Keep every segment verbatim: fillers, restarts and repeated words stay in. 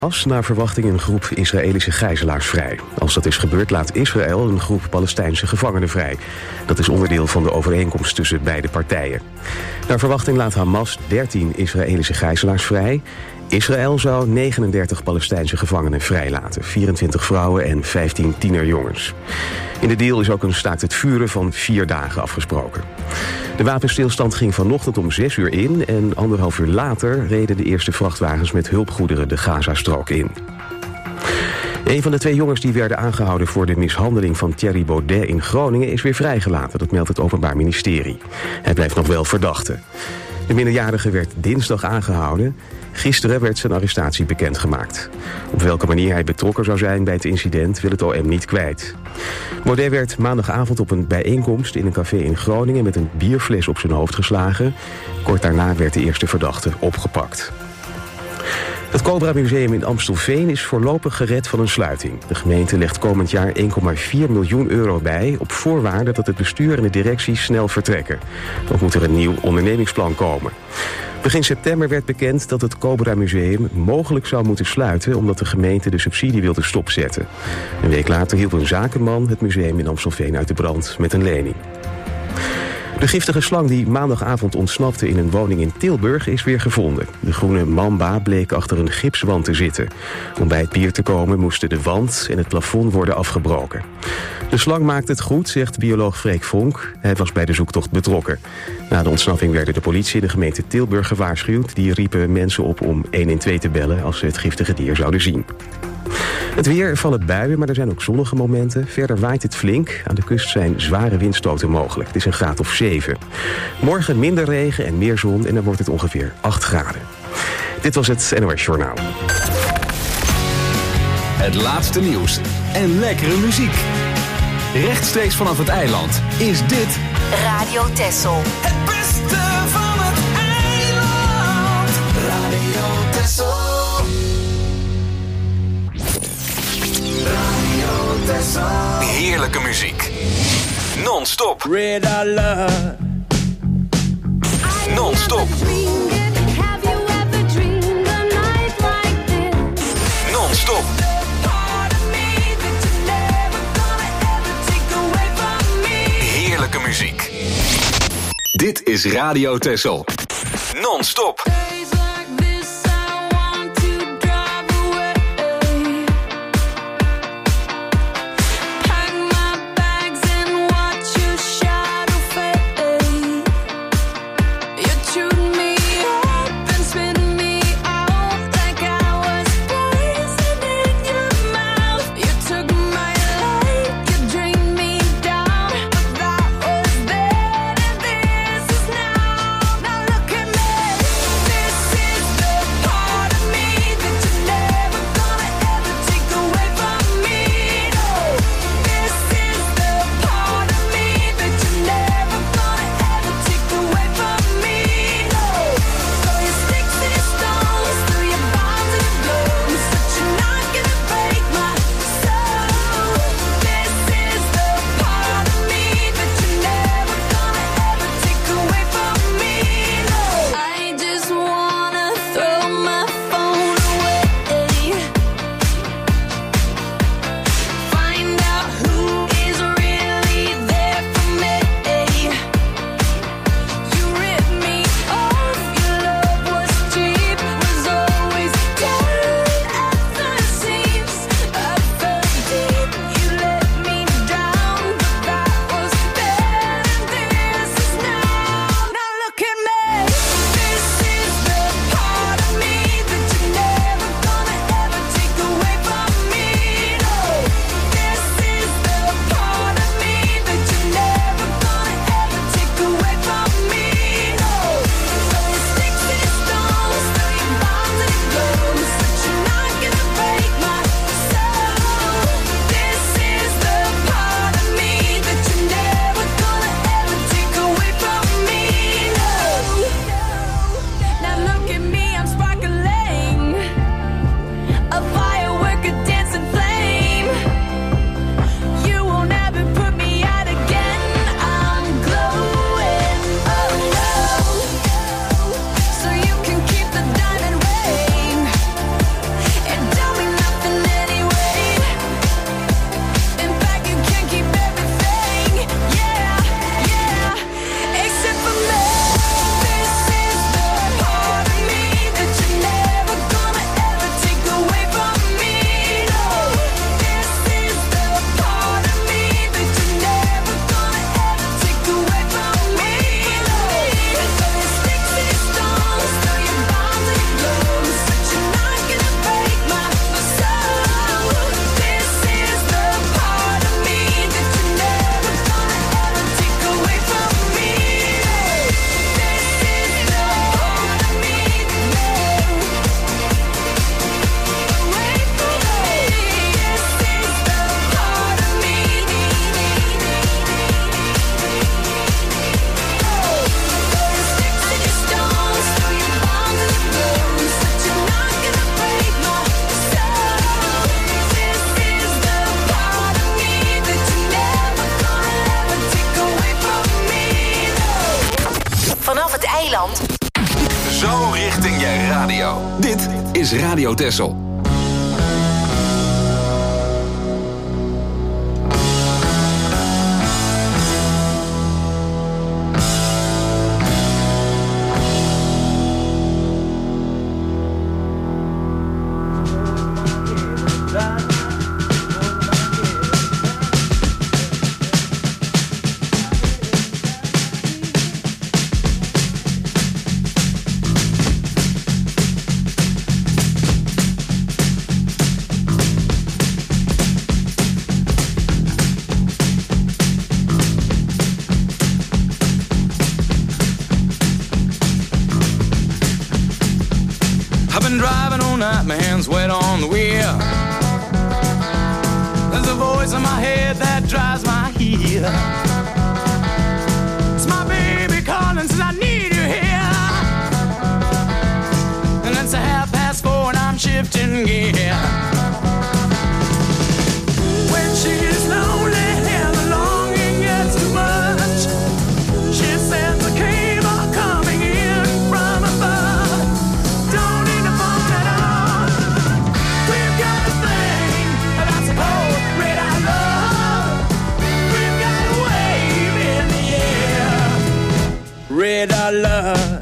Hamas naar verwachting een groep Israëlische gijzelaars vrij. Als dat is gebeurd, laat Israël een groep Palestijnse gevangenen vrij. Dat is onderdeel van de overeenkomst tussen beide partijen. Naar verwachting laat Hamas dertien Israëlische gijzelaars vrij. Israël zou negenendertig Palestijnse gevangenen vrijlaten. vierentwintig vrouwen en vijftien tienerjongens. In de deal is ook een staakt het vuren van vier dagen afgesproken. De wapenstilstand ging vanochtend om zes uur in en anderhalf uur later reden de eerste vrachtwagens met hulpgoederen de Gazastrook in. Een van de twee jongens die werden aangehouden voor de mishandeling van Thierry Baudet in Groningen is weer vrijgelaten, dat meldt het Openbaar Ministerie. Hij blijft nog wel verdachte. De minderjarige werd dinsdag aangehouden. Gisteren werd zijn arrestatie bekendgemaakt. Op welke manier hij betrokken zou zijn bij het incident wil het O M niet kwijt. Baudet werd maandagavond op een bijeenkomst in een café in Groningen met een bierfles op zijn hoofd geslagen. Kort daarna werd de eerste verdachte opgepakt. Het Cobra Museum in Amstelveen is voorlopig gered van een sluiting. De gemeente legt komend jaar één komma vier miljoen euro bij, op voorwaarde dat het bestuur en de directie snel vertrekken. Ook moet er een nieuw ondernemingsplan komen. Begin september werd bekend dat het Cobra Museum mogelijk zou moeten sluiten omdat de gemeente de subsidie wilde stopzetten. Een week later hielp een zakenman het museum in Amstelveen uit de brand met een lening. De giftige slang die maandagavond ontsnapte in een woning in Tilburg is weer gevonden. De groene mamba bleek achter een gipswand te zitten. Om bij het dier te komen moesten de wand en het plafond worden afgebroken. De slang maakte het goed, zegt bioloog Freek Vonk. Hij was bij de zoektocht betrokken. Na de ontsnapping werden de politie en de gemeente Tilburg gewaarschuwd. Die riepen mensen op om honderdtwaalf te bellen als ze het giftige dier zouden zien. Het weer vallen buien, maar er zijn ook zonnige momenten. Verder waait het flink. Aan de kust zijn zware windstoten mogelijk. Het is een graad of zeven. Morgen minder regen en meer zon en dan wordt het ongeveer acht graden. Dit was het N O S Journaal. Het laatste nieuws en lekkere muziek. Rechtstreeks vanaf het eiland is dit Radio Texel. Het beste van het eiland. Radio Texel. Radio Texel. heerlijke muziek. Non-stop. Red alert. Non-stop. Non-stop. Heerlijke muziek. Dit is Radio Texel. Non-stop. richting je radio. Dit is Radio Texel. My hands wet on the wheel. There's a voice in my head that drives my heel. It's my baby calling, says I need you here. And it's a half past four and I'm shifting gear. When she gets lonely and the longing gets too much, she sends a cable coming in from above. Don't need a phone at all. We've got a thing that's cold, red I love. We've got a wave in the air, red I love.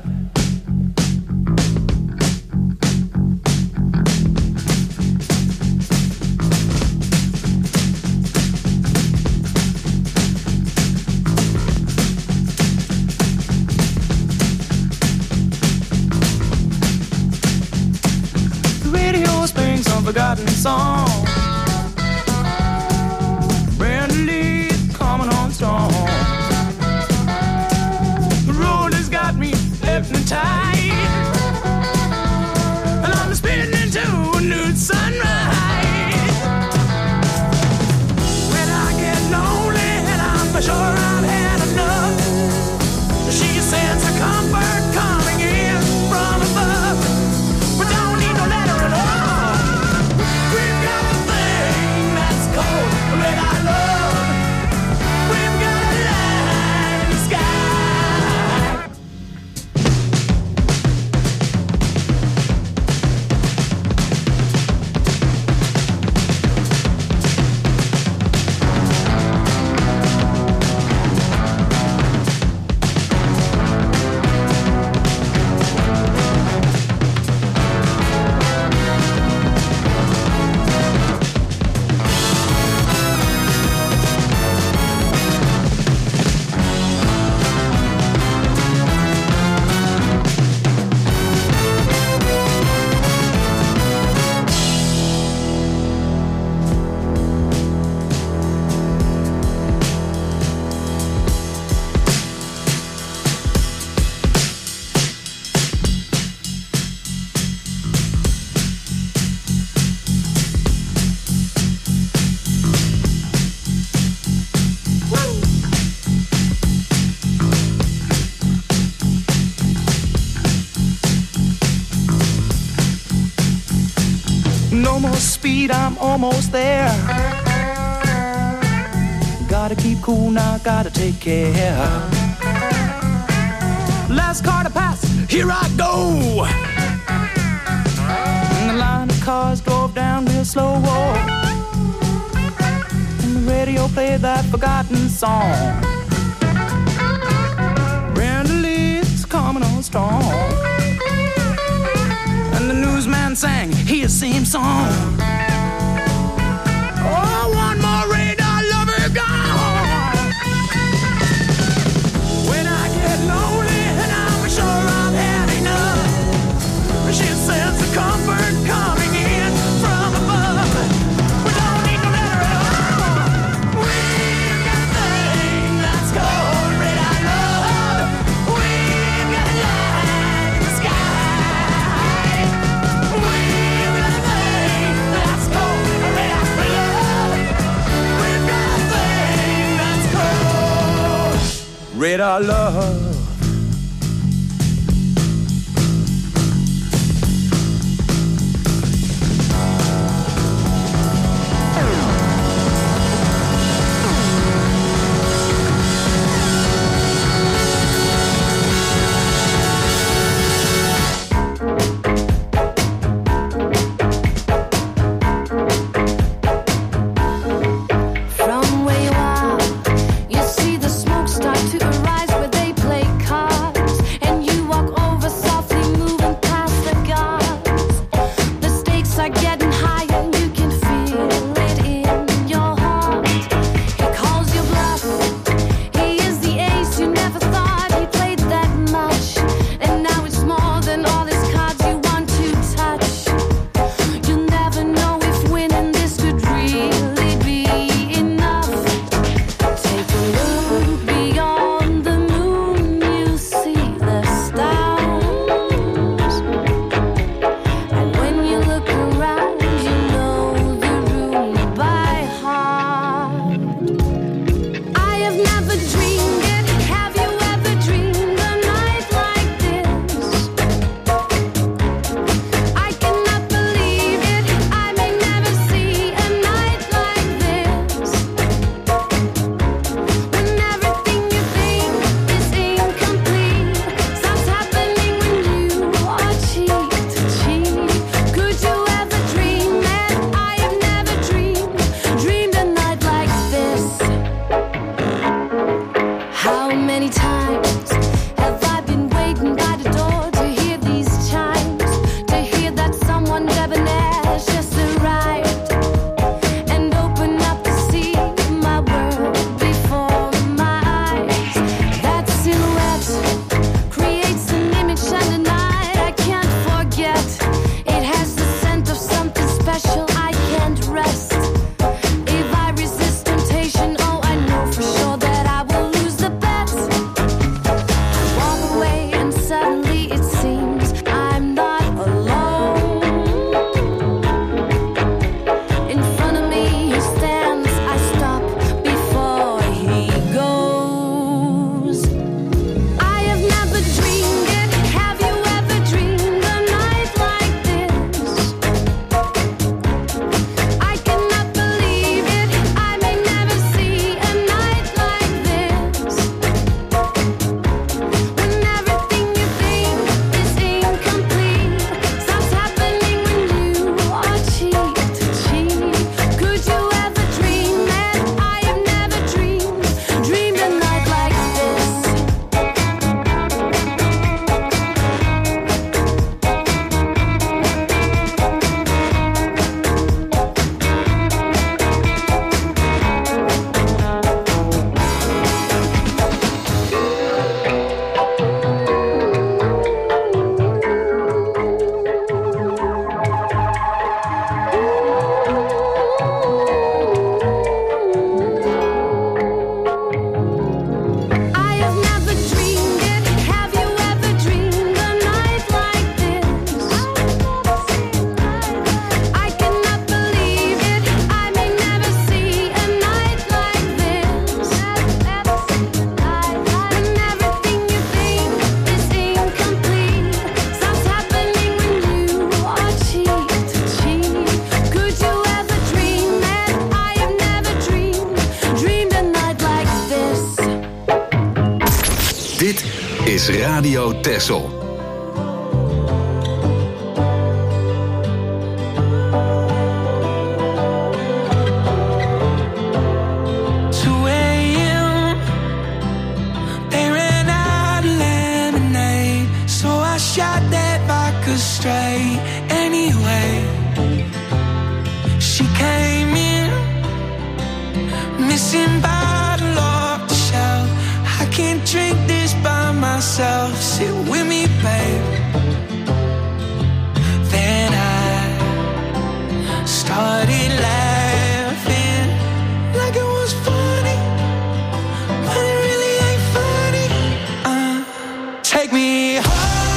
Forgotten song. Brand new leaf coming on strong. The road has got me hypnotized, and I'm spinning into a new sunrise. When I get lonely and I'm sure I've had enough, she sends a comfort coming in from above. We don't need no letter at all. Red I love. We've got a light in the sky. No more speed, I'm almost there. Gotta keep cool now, gotta take care. Last car to pass, here I go. And the line of cars drove down real slow. And the radio played that forgotten song. Brand new leaves coming on strong. And the newsman sang his same song. Oh, one more radar lover gone. When I get lonely and I'm sure I've had enough, she sends the comfort coming in from above. We don't need no letter at all. We've got a thing that's called red I love. We've got a light in the sky. We've got a thing that's called red I love. We've got a thing that's called red I love. is Radio Texel. Straight anyway. She came in, missing bottle off the shelf. I can't drink this by myself. Sit with me, babe. Then I started laughing like it was funny, but it really ain't funny. Uh, take me home.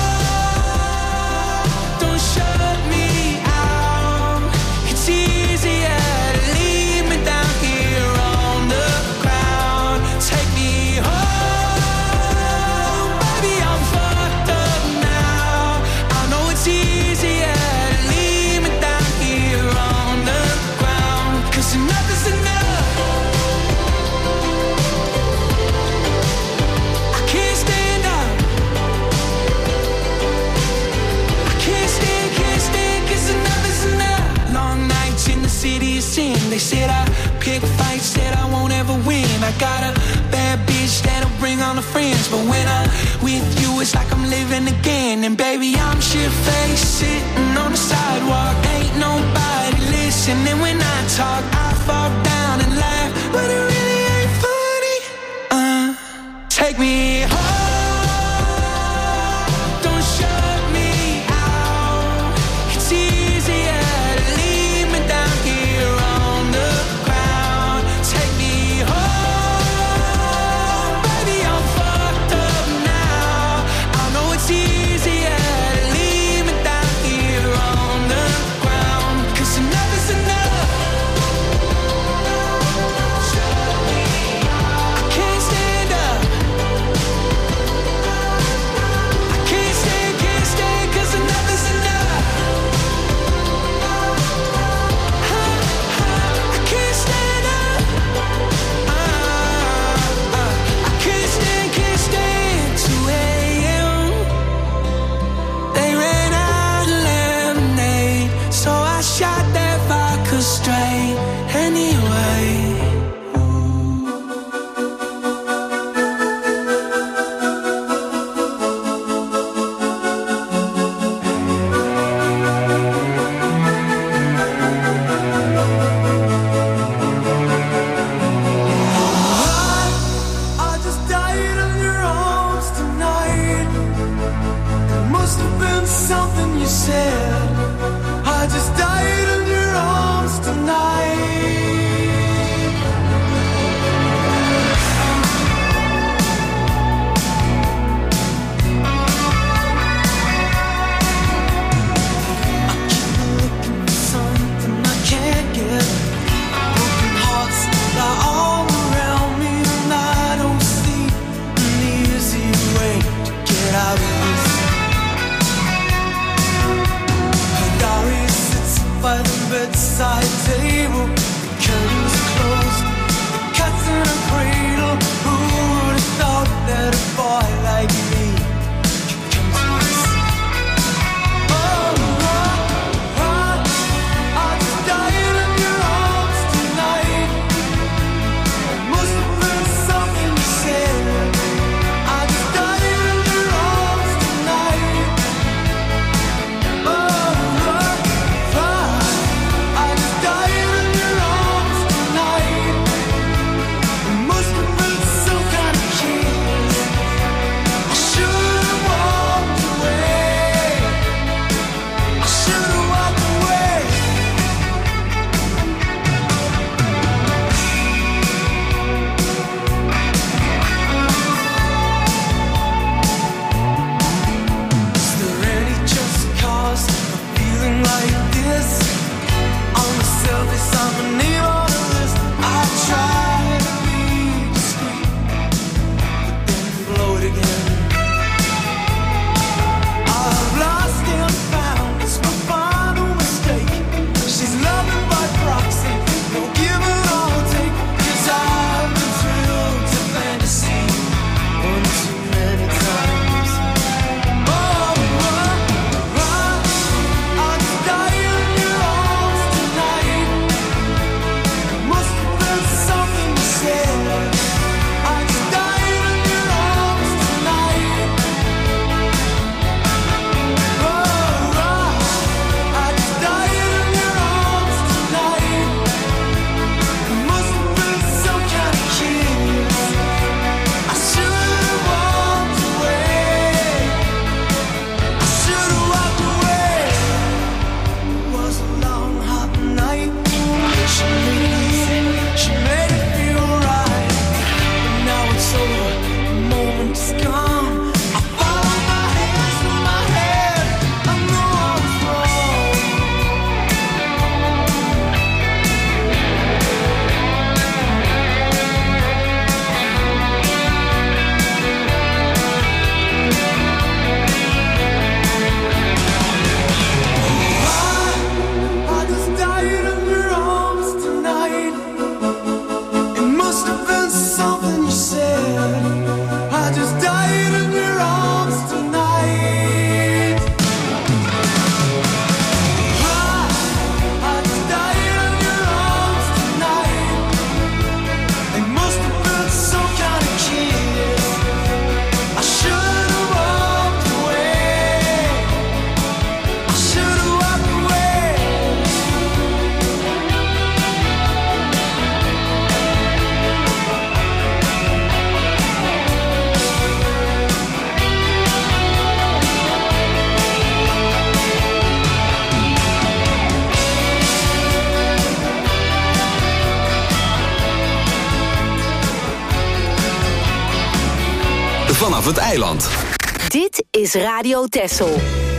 They said I pick fights that I won't ever win. I got a bad bitch that'll bring all the friends, but when I'm with you, it's like I'm living again. And baby, I'm shit-faced, sitting on the sidewalk. Ain't nobody listening when I talk. I fall down and laugh, but it really ain't funny. Uh, take me home. Straight anyway. vanaf het eiland. Dit is Radio Texel.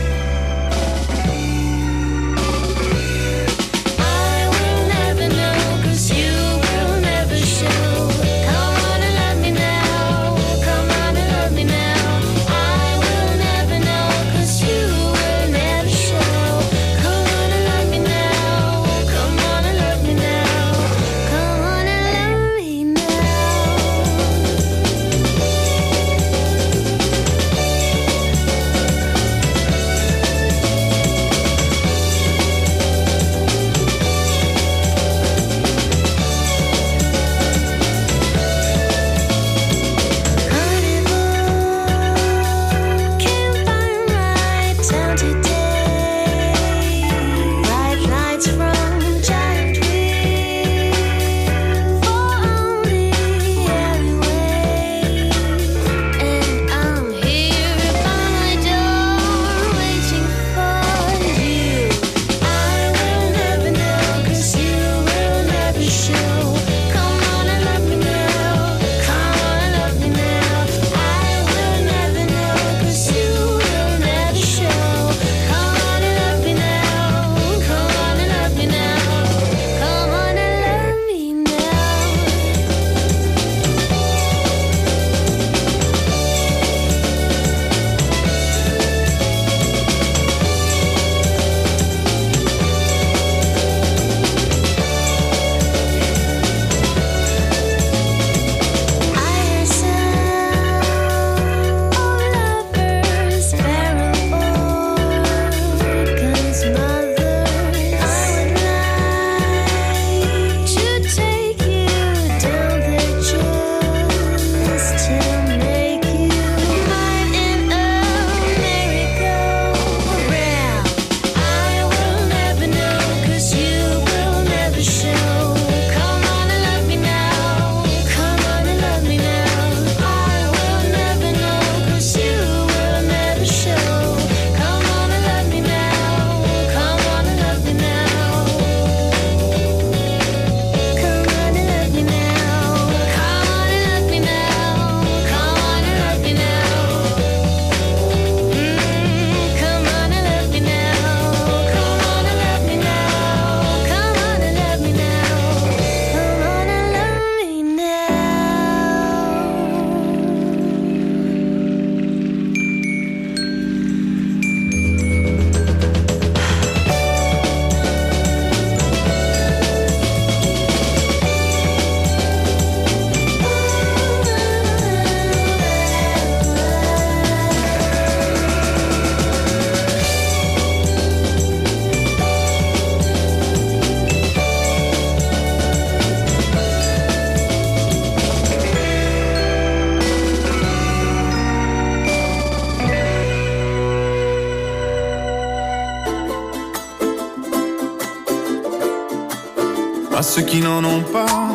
À ceux qui n'en ont pas,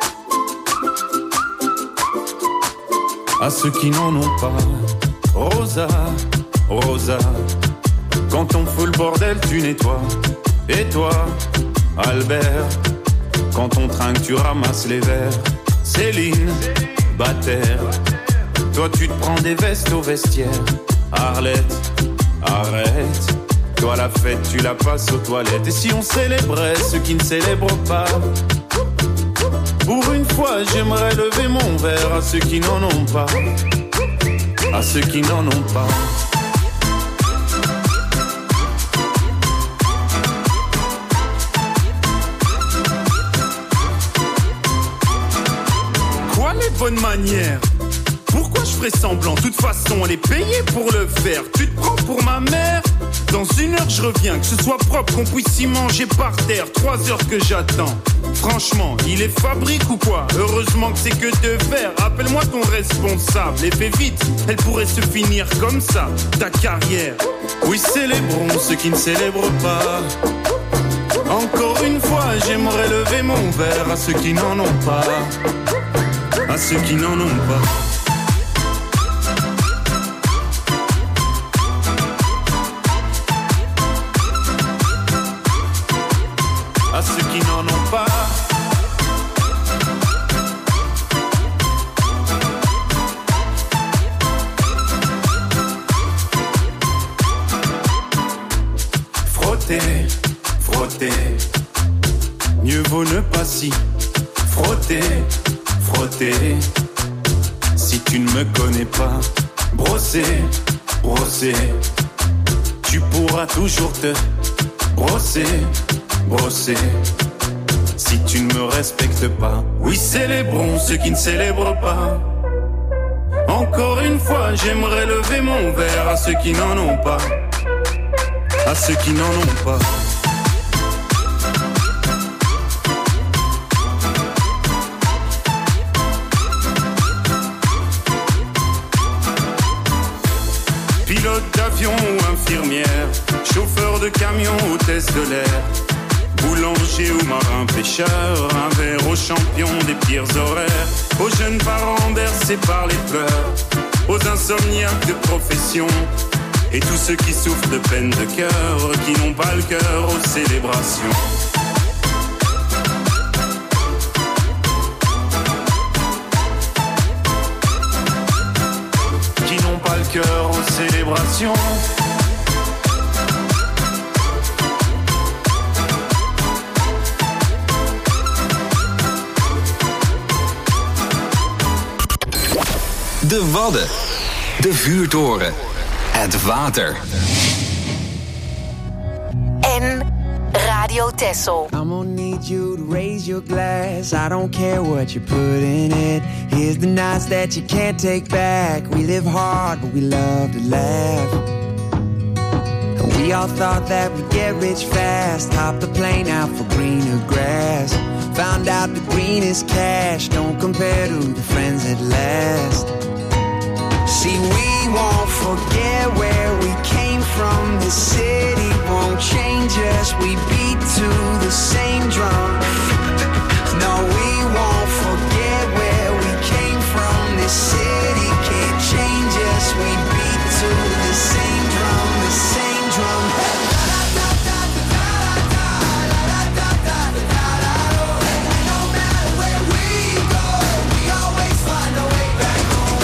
à ceux qui n'en ont pas. Rosa, Rosa, quand on fout le bordel, tu nettoies. Et toi, Albert, quand on trinque, tu ramasses les verres. Céline, Bataire, toi tu te prends des vestes au vestiaire. Arlette, arrête, toi la fête tu la passes aux toilettes. Et si on célébrait ceux qui ne célèbrent pas, pour une fois j'aimerais lever mon verre à ceux qui n'en ont pas, à ceux qui n'en ont pas. Quoi les bonnes manières? Pourquoi je ferais semblant? De toute façon, elle est payée pour le faire. Tu te prends pour ma mère? Dans une heure, je reviens. Que ce soit propre, qu'on puisse y manger par terre. Trois heures que j'attends. Franchement, il est fabrique ou quoi? Heureusement que c'est que de verre. Appelle-moi ton responsable. Et fais vite, elle pourrait se finir comme ça, ta carrière. Oui, célébrons ceux qui ne célèbrent pas. Encore une fois, j'aimerais lever mon verre à ceux qui n'en ont pas, à ceux qui n'en ont pas. À ceux qui n'en ont pas. frotter, frotter. Mieux vaut ne pas s'y frotter, frotter. Si tu ne me connais pas, brosser, brosser. Tu pourras toujours te brosser, brosser. Si tu ne me respectes pas, oui, célébrons ceux qui ne célèbrent pas. Encore une fois, j'aimerais lever mon verre à ceux qui n'en ont pas, à ceux qui n'en ont pas. Pilote d'avion ou infirmière, chauffeur de camion, hôtesse de l'air, boulanger ou marin pêcheur, un verre aux champions des pires horaires, aux jeunes parents bercés par les pleurs, aux insomniaques de profession, et tous ceux qui souffrent de peine de cœur, qui n'ont pas le cœur aux célébrations. Qui n'ont pas le cœur aux célébrations. De Wadden, de vuurtoren, het water. En Radio Texel. I'm gonna need you to raise your glass. I don't care what you put in it. Here's the nights that you can't take back. We live hard, but we love to laugh. And we all thought that we'd get rich fast. Hop the plane out for greener grass. Found out the greenest cash don't compare to the friends that last. See, we won't forget where we came from. The city won't change us. We beat to the same drum. No, we won't forget where we came from. The city can't change us. We beat to the same drum, the same drum. No matter where we go, we always find a way back home.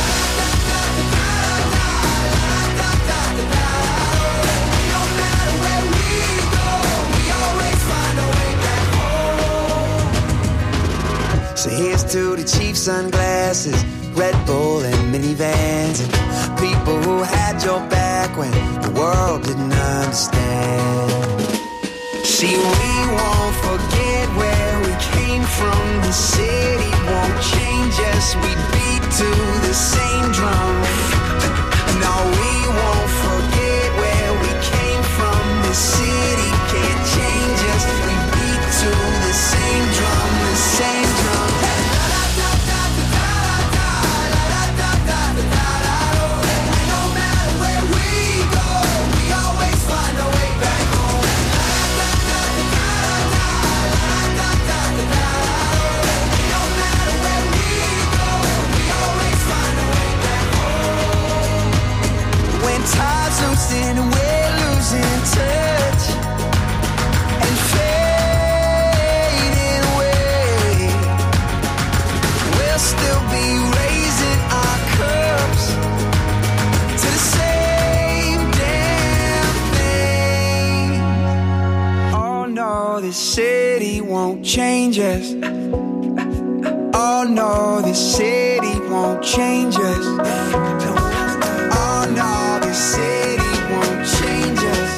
No matter where we go, we always find a way back home. So here's to the cheap sunglasses, Red Bull and minivans, and people who had your back when the world didn't understand. See, we won't forget where we came from. The city won't change us. We beat to the same drum. No, we won't forget where we came from. The city can't change us. We beat to the same drum, the same drum. No matter where we go, we always find a way back home. No matter where we go, we always find a way back home. When time's losing, we're losing touch and fading away, we'll still be raising our cups to the same damn thing. Oh no, this city won't change us. Oh no, this city won't change us. Oh no, this city won't change us.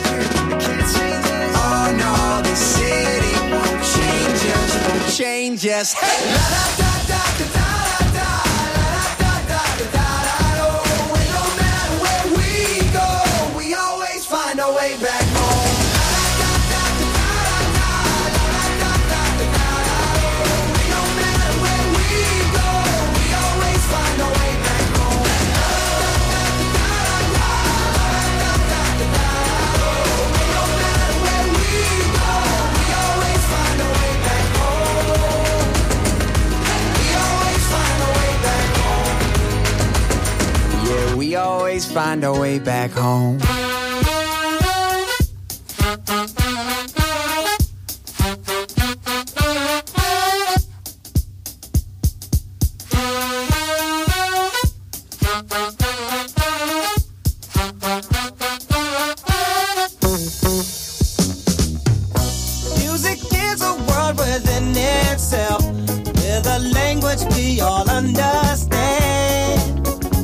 Oh no, this city won't change us. Won't change us. Hey! La da da da da da da la da da da da da oh. And no matter where we go, we always find our way back home. La da da da da da la da da da da oh. And no matter where we go, we always find our way back home. La da da da da da la da da da da oh. And no matter where we go, we always find our way back home. We always find our way back home. Yeah, we always find our way back home. we all understand.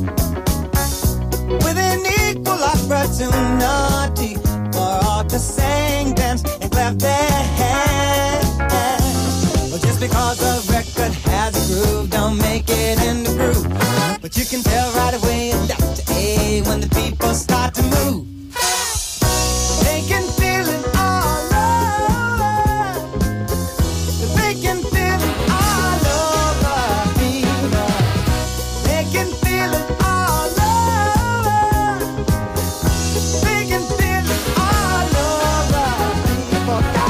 With an equal opportunity for all to sing, dance, and clap their hands. Well, just because a record has a groove, don't make it in the groove. But you can tell right away it's Doctor A when the people start to move. They can feel it all over. They can feel it all over, people. They can feel it all over. They can feel it all over, people. Go!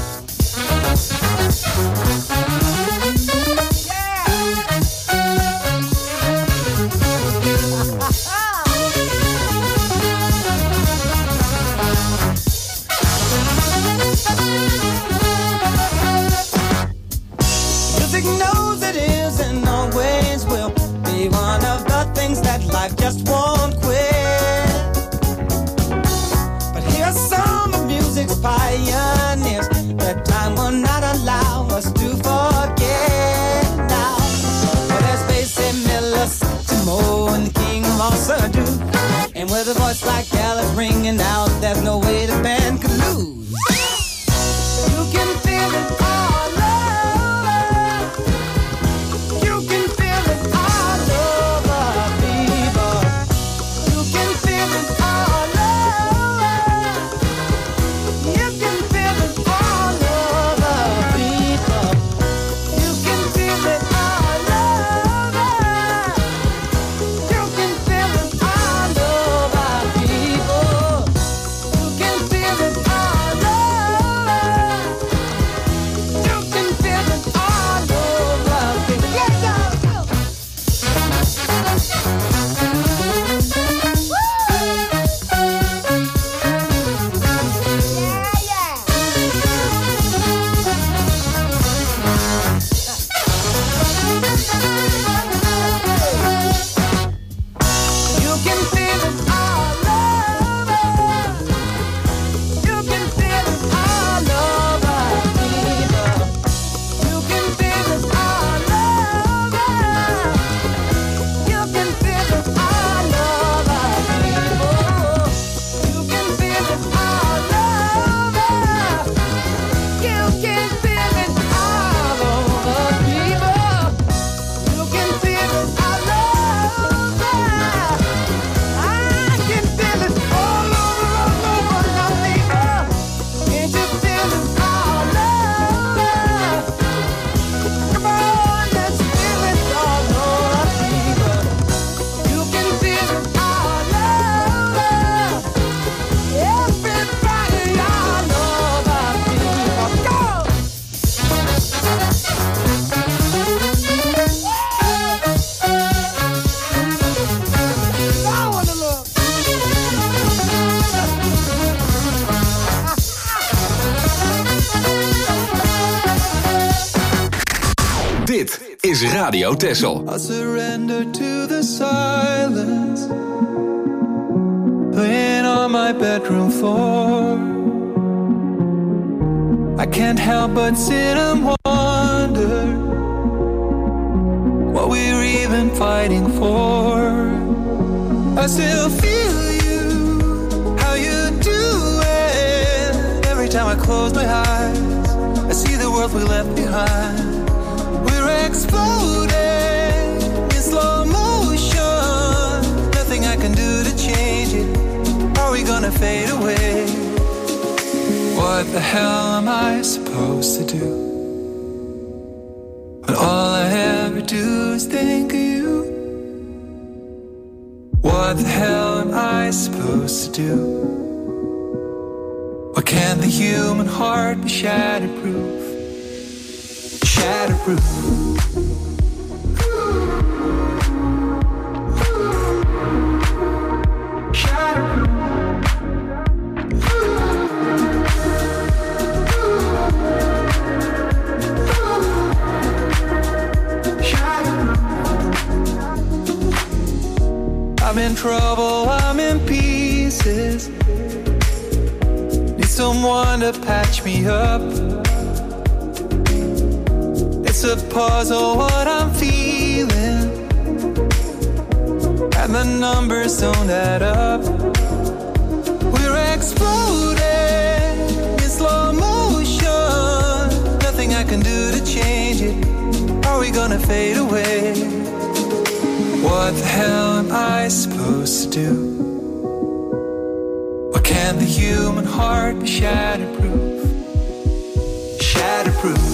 Music knows it is and always will be one of the things that life just won't quit. But here's some of music's pioneers that time will not allow us to forget now. Well, there's Basie Miller, Satchmo, and the king of all Surdu. And with a voice like Alice ringing out, there's no way the band could lose. You can feel it all over. You can feel it all over, people. You can feel it all over. You can feel it all over, people. You can feel it all over. You can feel it all over, people. You can feel it all over. You can feel it all over, people. Yeah, yeah, go. Yeah, yeah. You can feel it all over. You can feel it all over, people. You can feel it all over. You can feel it all over, people. You can feel it all over. You can feel it all over, people. You can feel it all over. I can feel it all over, all over, now, people. Can't you feel it all over? Come on, let's feel it all over, people. You can feel it all over. Everybody all over, people. Go! I wanna look. Dit is Radio Texel. I surrender to the silence, playing on my bedroom floor. I can't help but sit and wonder what we're even fighting for. I still feel you, how you do it. Every time I close my eyes, I see the world we left behind. We're exploding in slow motion. Nothing I can do to change it. Are we gonna fade away? What the hell am I supposed to do when all I ever do is think of you? What the hell am I supposed to do? Why can't the human heart be shatterproof? Shatterproof. I'm in trouble, I'm in pieces. Need someone to patch me up. It's a puzzle what I'm feeling. and the numbers don't add up. We're exploding in slow motion. Nothing I can do to change it. Are we gonna fade away? What the hell am I supposed to do? Or can the human heart be shatterproof? Shatterproof.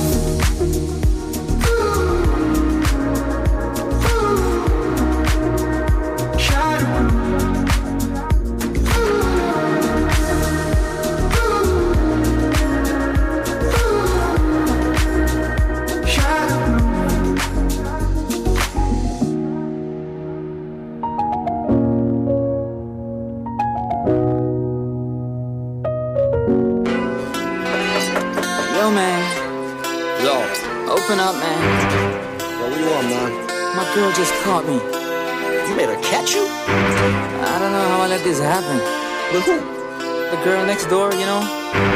Open up, man. Yo, what you want, man? My girl just caught me. You made her catch you? I don't know how I let this happen. With who? The girl next door, you know?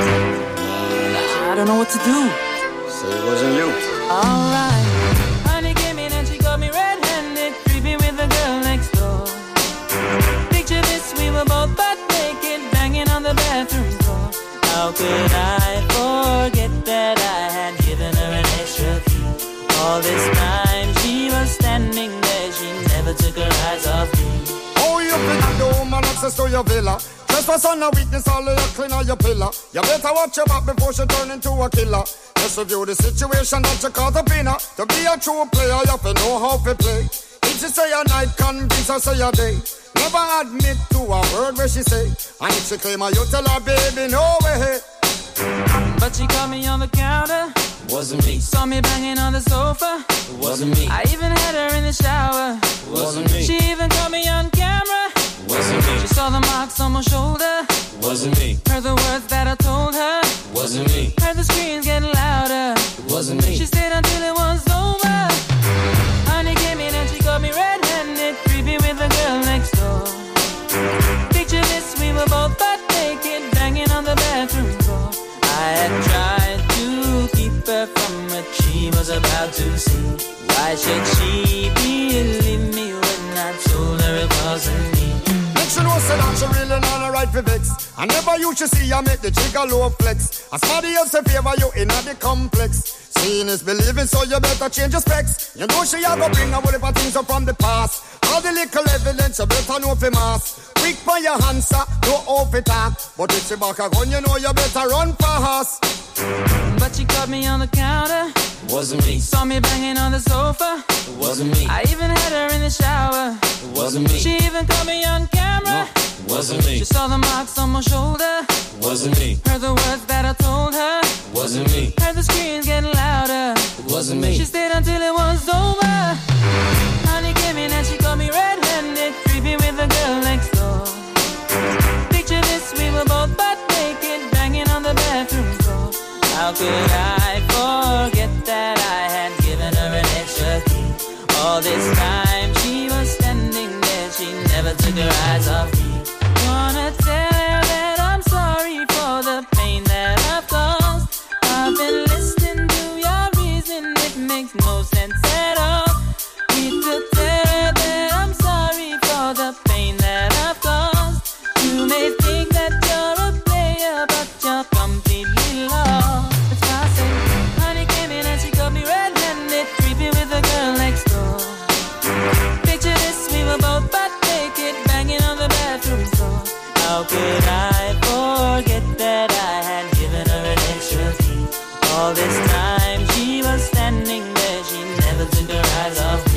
I don't know what to do. So it wasn't you. Alright. Honey came in and she got me red-handed, creepy with the girl next door. Picture this, we were both butt naked, banging on the bathroom door. How could I forget that I had given her an extra key? All this time she was standing there, she never took her eyes off me. Oh, you think the woman access to your villa? Just for son of weakness, all of your clean on your pillar. You better watch your back before she turn into a killer. Just review the situation that you caught up in her. To be a true player, you have to know how to play. If she say a night, convince her say a day. Never admit to a word where she say. And if she claim her, you tell her, baby, no way. But she caught me on the counter. Wasn't me. Saw me banging on the sofa. Wasn't me. I even had her in the shower. Wasn't me. She even caught me on camera. Wasn't me. She saw the marks on my shoulder. Wasn't me. Heard the words that I told her. Wasn't me. Heard the screams getting louder. Wasn't me. She stayed until it was over. Honey came in and she got me red-handed, creepy with the girl next door. Picture this, we were both butt naked, banging on the bathroom door. I had tried to keep her from what she was about to see. Why should she believe me when I told her it wasn't me? She know say that she really not a right for vex. I never used to see her make the jigger low flex. As somebody else in favor you in the complex. Seeing is believing, so you better change your specs. You know she a go bring a whole heap of things up from the past. All the little evidence you better know for mass. Quick for your answer, no off it talk. But if she back a gun, you know you better run fast. But she caught me on the counter. Wasn't me. Saw me banging on the sofa. It wasn't me. I even had her in the shower. It wasn't me. She even caught me on camera. No, wasn't me. She saw the marks on my shoulder. It wasn't me. Heard the words that I told her. It wasn't me. Heard the screams getting louder. It wasn't me. She stayed until it was over. Honey came in and she caught me red-handed, creepy with the girl next door. Picture this, we were both butt naked, banging on the bathroom door. How could I forget that I had given her an extra key? All this time she was standing there, she never took her eyes off me. Wanna tell her that I'm sorry for the pain that I've caused. I've been listening to your reason, it makes no sense at all. Need to tell her that I'm sorry for the pain that I've caused. You may think that you're a player, but you're completely lost. That's why I say, honey came in and she got me red-handed, creepy with the girl next door. Picture this, we were both butt naked, banging on the bathroom door. How could I forget that I had given her an extra key? All this time she was standing there, she never took her eyes off me.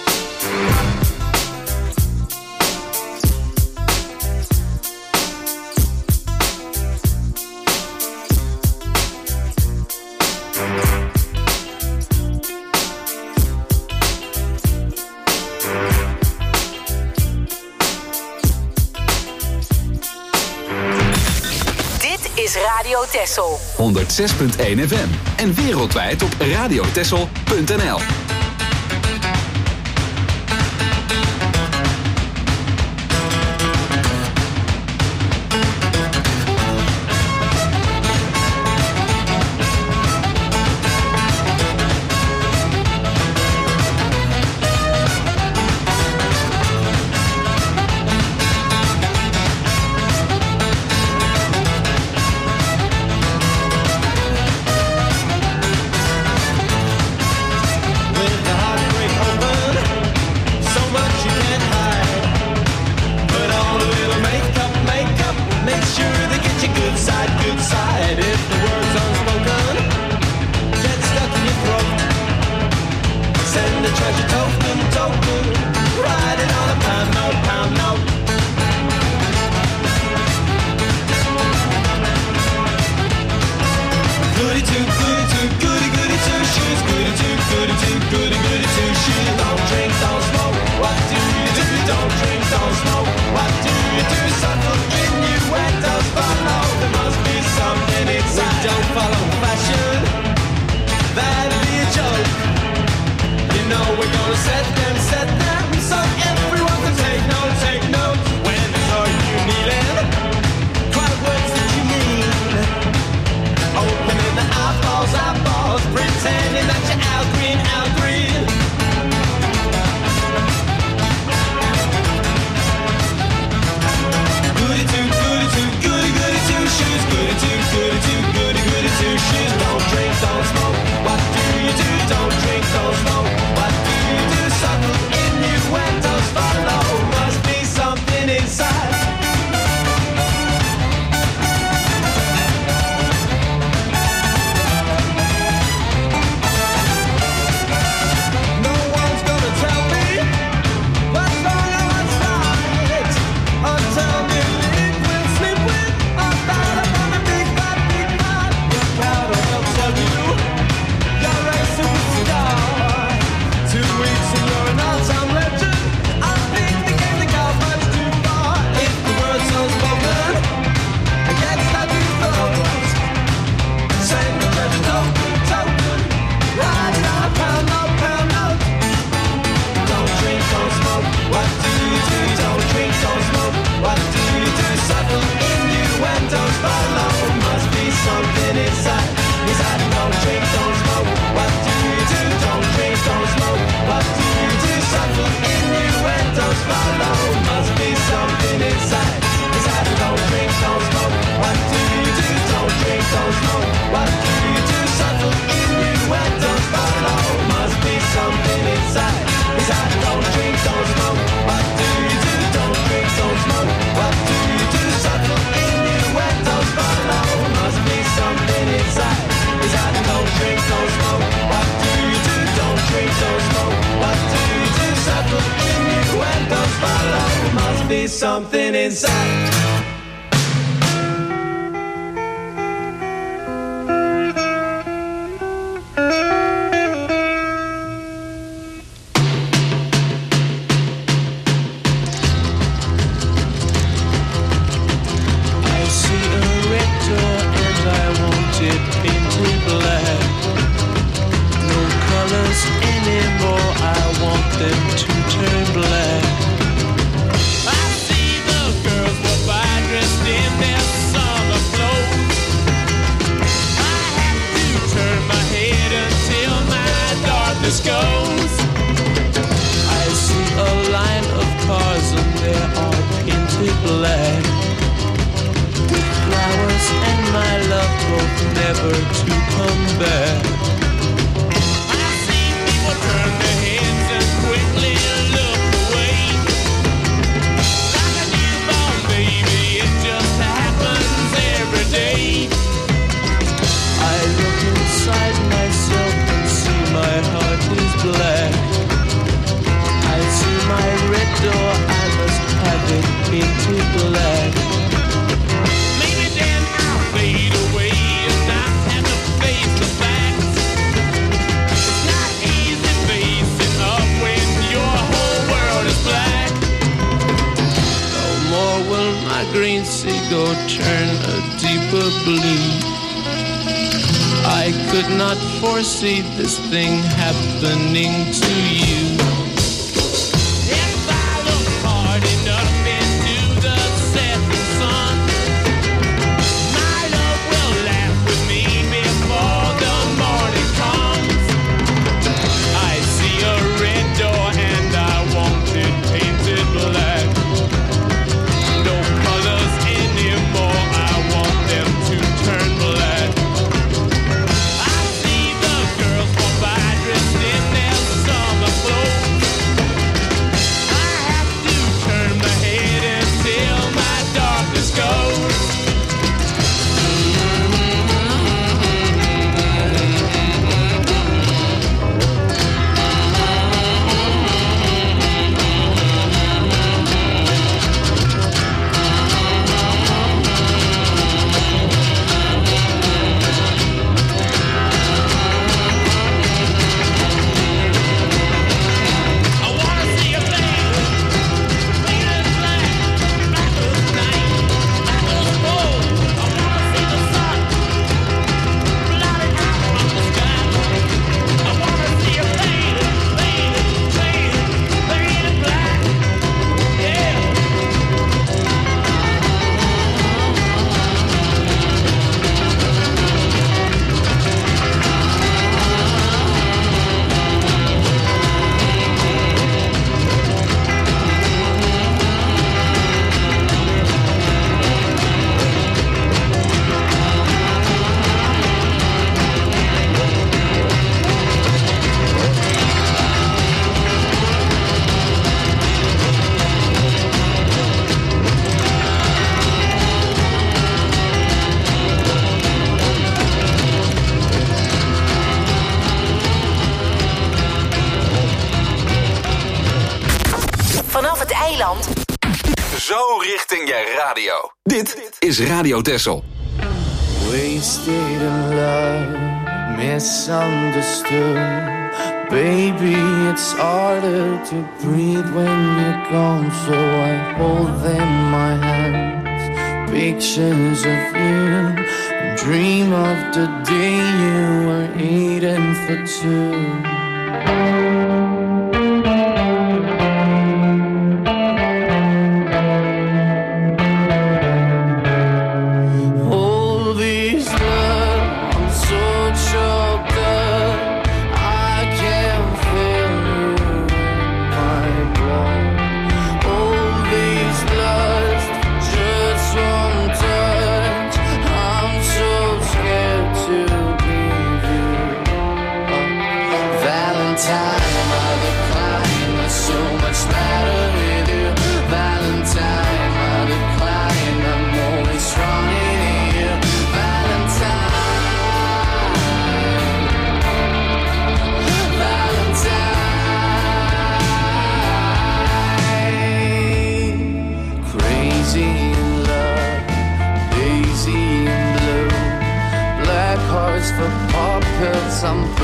Is Radio Texel honderd zes punt één F M en wereldwijd op radiotexel punt n l. something inside. See this thing happening to you. If I look hard enough into the setting sun, my love will laugh with me before the morning comes. I see a red door and I want it painted black. No colors anymore, I want them to turn black. Zo richting je radio. Dit is Radio Texel. Wasted in love, misunderstood. Baby, it's harder to breathe when you're gone. So I hold in my hands pictures of you and dream of the day you were eating for two.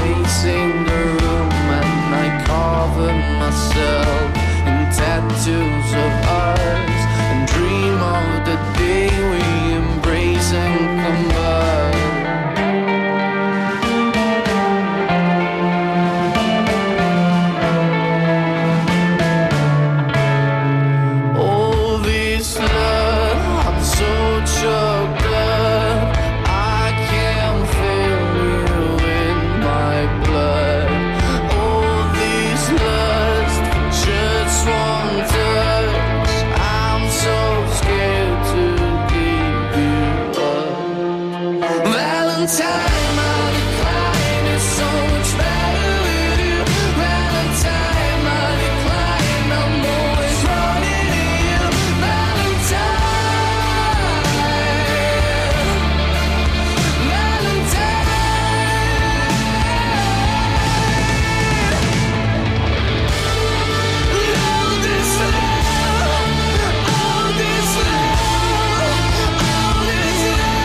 pacing the room and I cover myself in tattoos of ours and dream of the day we embrace and combine. All this love, I'm so choked up, I can't feel you in my blood. All this lust for just one touch, I'm so scared to give you up. Valentine, my decline is so much better with you. Valentine, my decline, I'm always running to you. Valentine, all this love, all this love, all this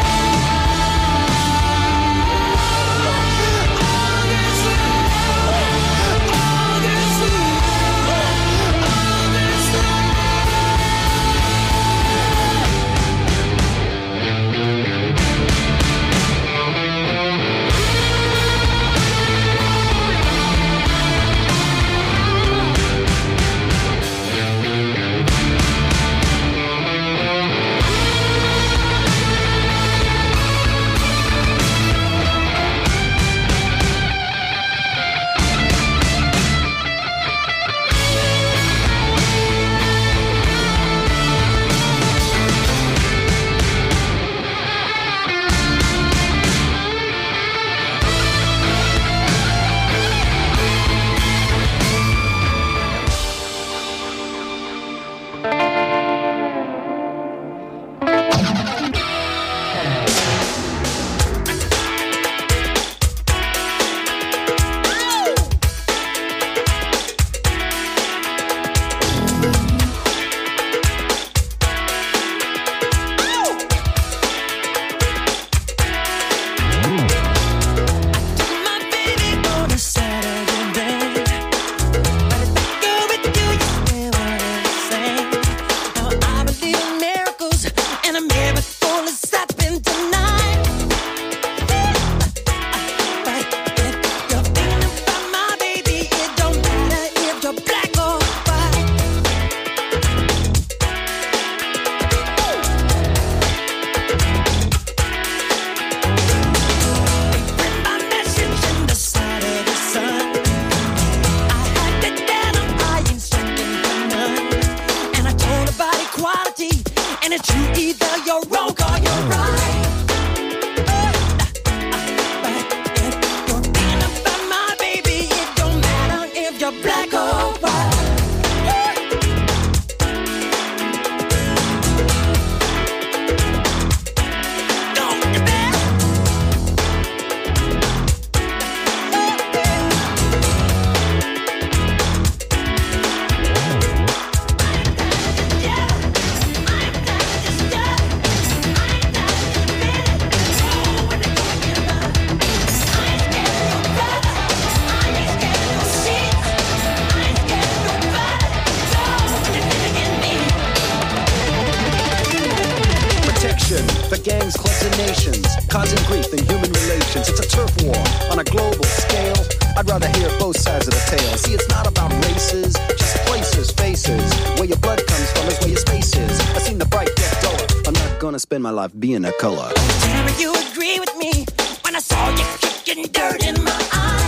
gangs, clubs, and nations, causing grief in human relations. It's a turf war on a global scale. I'd rather hear both sides of the tale. See, it's not about races, just places, faces. Where your blood comes from is where your space is. I've seen the bright get duller. I'm not gonna spend my life being a color. Tell me you agree with me when I saw you kicking dirt in my eye.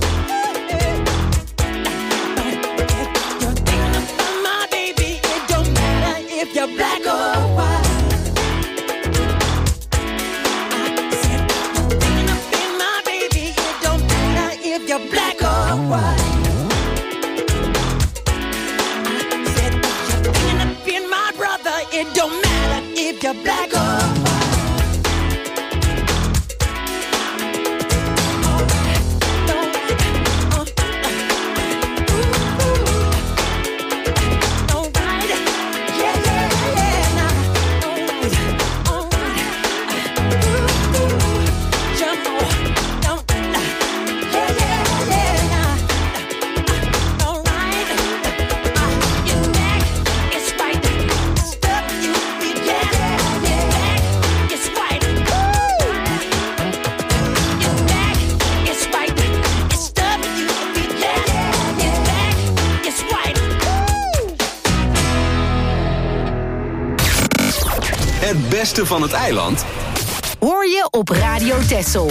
You're thinking about my baby. It don't matter if you're black or white. You're black or white. I said you're thinking of being my brother. It don't matter if you're black or white. Yeah, yeah. Het beste van het eiland hoor je op Radio Texel.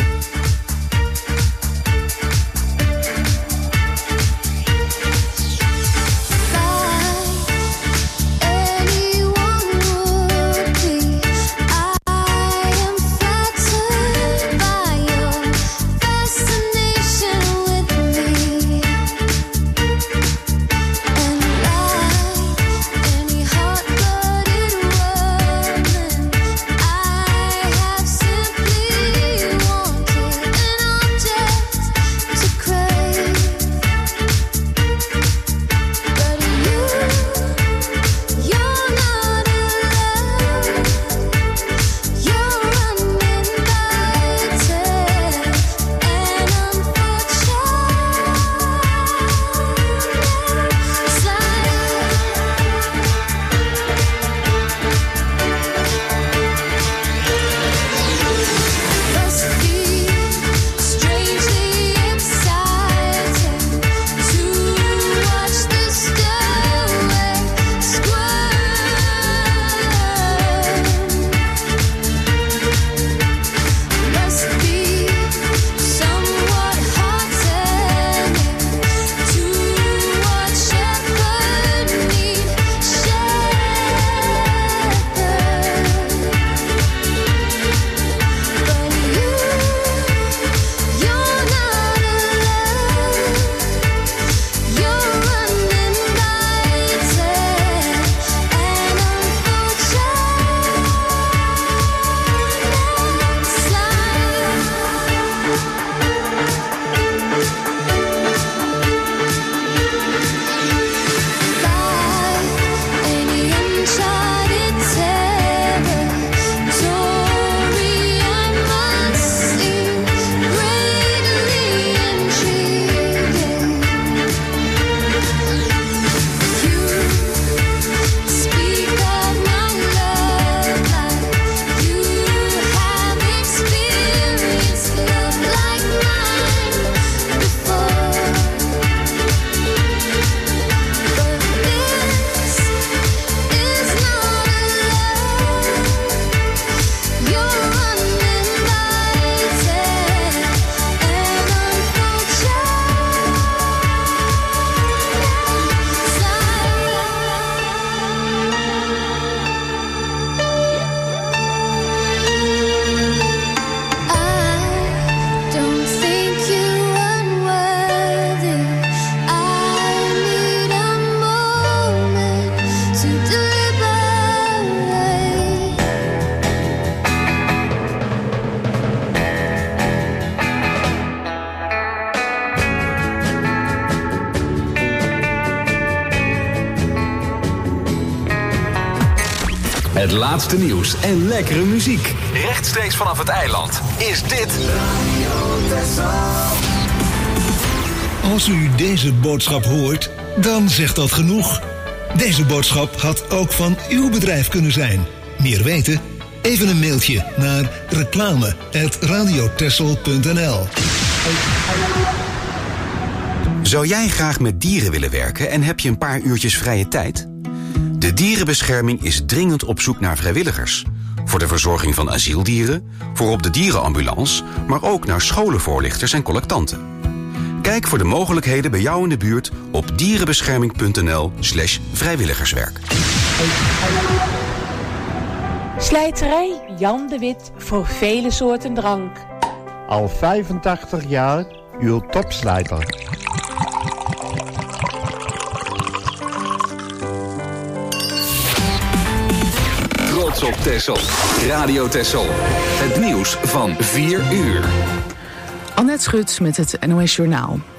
Het laatste nieuws en lekkere muziek. Rechtstreeks vanaf het eiland is dit... Als u deze boodschap hoort, dan zegt dat genoeg. Deze boodschap had ook van uw bedrijf kunnen zijn. Meer weten? Even een mailtje naar reclame apenstaartje radiotexel punt n l. Zou jij graag met dieren willen werken en heb je een paar uurtjes vrije tijd? De dierenbescherming is dringend op zoek naar vrijwilligers. Voor de verzorging van asieldieren, voor op de dierenambulance, maar ook naar scholenvoorlichters en collectanten. Kijk voor de mogelijkheden bij jou in de buurt op dierenbescherming punt n l slash vrijwilligerswerk. Slijterij Jan de Wit voor vele soorten drank. Al vijfentachtig jaar uw topslijter. Trots op Texel. Radio Texel. Het nieuws van vier uur. Annette Schut met het N O S Journaal.